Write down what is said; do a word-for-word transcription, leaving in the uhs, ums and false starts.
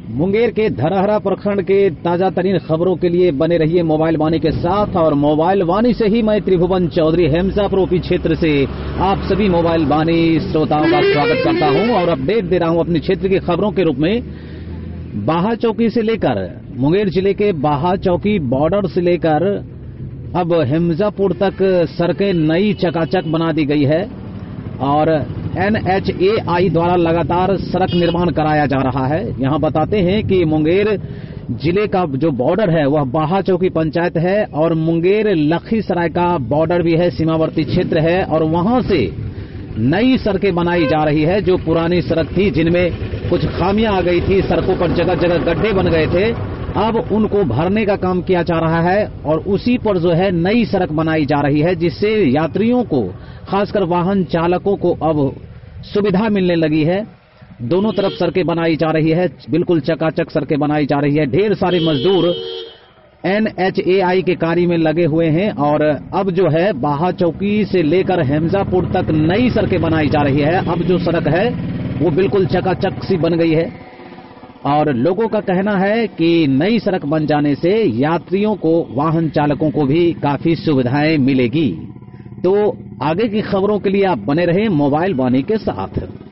मुंगेर के धरहरा प्रखंड के ताजा तरीन खबरों के लिए बने रहिए मोबाइल वाणी के साथ। और मोबाइल वाणी से ही मैं त्रिभुवन चौधरी हेमसाप्रोपी क्षेत्र से आप सभी मोबाइल वाणी श्रोताओं का स्वागत करता हूं और अपडेट दे रहा हूं अपने क्षेत्र की खबरों के रूप में। बाहा चौकी से लेकर मुंगेर जिले के बाहा चौकी बॉर्डर से लेकर अब हेमजापुर तक सड़कें नई चकाचक बना दी गई है और एन एच ए आई द्वारा लगातार सड़क निर्माण कराया जा रहा है। यहां बताते हैं कि मुंगेर जिले का जो बॉर्डर है वह बाहा चौकी पंचायत है और मुंगेर लखीसराय का बॉर्डर भी है, सीमावर्ती क्षेत्र है और वहां से नई सड़कें बनाई जा रही है। जो पुरानी सड़क थी जिनमें कुछ खामियां आ गई थी, सड़कों पर जगह जगह गड्ढे बन गए थे, अब उनको भरने का काम किया जा रहा है और उसी पर जो है नई सड़क बनाई जा रही है, जिससे यात्रियों को, खासकर वाहन चालकों को अब सुविधा मिलने लगी है। दोनों तरफ सड़कें बनाई जा रही है, बिल्कुल चकाचक सड़कें बनाई जा रही है। ढेर सारे मजदूर एन एच ए आई के कार्य में लगे हुए हैं और अब जो है बाहा चौकी से लेकर हेमजापुर तक नई सड़कें बनाई जा रही है। अब जो सड़क है वो बिल्कुल चकाचक सी बन गई है और लोगों का कहना है कि नई सड़क बन जाने से यात्रियों को, वाहन चालकों को भी काफी सुविधाएं मिलेगी। तो आगे की खबरों के लिए आप बने रहें मोबाइल वाणी के साथ।